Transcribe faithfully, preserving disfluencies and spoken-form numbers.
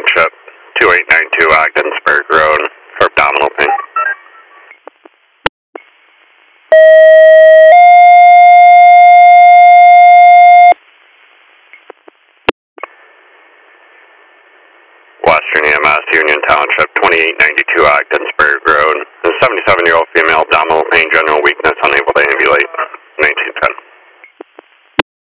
Township, two eight nine two Ogdensburg Road for abdominal pain. Western E M S, Union Township, twenty-eight ninety-two Ogdensburg Road. The seventy-seven-year-old